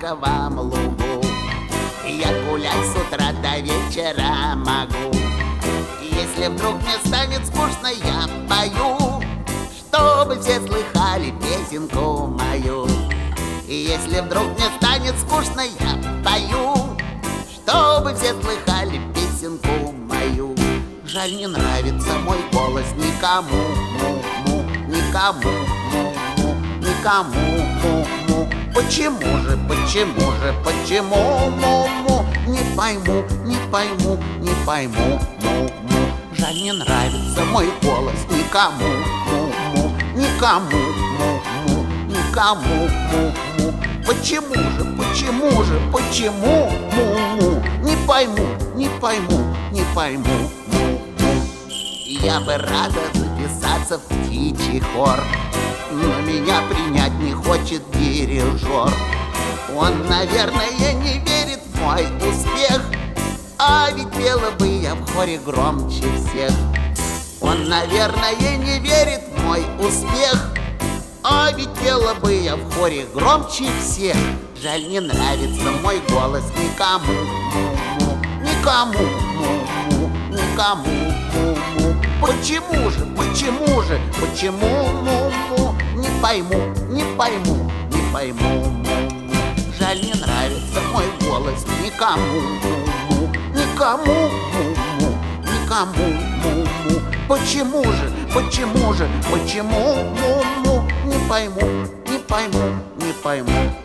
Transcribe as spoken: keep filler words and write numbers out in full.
ласковом лугу. Я гулять с утра до вечера могу. Если вдруг мне станет скучно, я пою, чтобы все слыхали песенку мою. И если вдруг мне станет скучно, я пою, чтобы все слыхали песенку мою. Жаль, не нравится мой голос никому, му-му, никому, му-му, никому, му-му. Почему же, почему же, почему, му-му? Не пойму, не пойму, не пойму, му-му. Жаль, не нравится мой голос никому, му-му, никому, му-му, никому, му-му. Почему же, почему же, почему, му-му? Не пойму, не пойму, не пойму, му-му. Я бы рада записаться в птичий хор, но меня принять не хочет дирижер. Он, наверное, не верит в мой успех, а ведь пела бы я в хоре громче всех. Он, наверное, не верит в мой успех, а ведь пела бы я в хоре громче всех. Жаль, не нравится мой голос никому, му-му, никому, му-му, никому, му-му. Почему же, почему же, почему, му-му? Не пойму, не пойму, не пойму, му-му. Жаль, не нравится мой голос никому, му-му, никому, му-му, никому, му-му. Почему же, почему же, почему, му-му? Не пойму, не пойму, не пойму.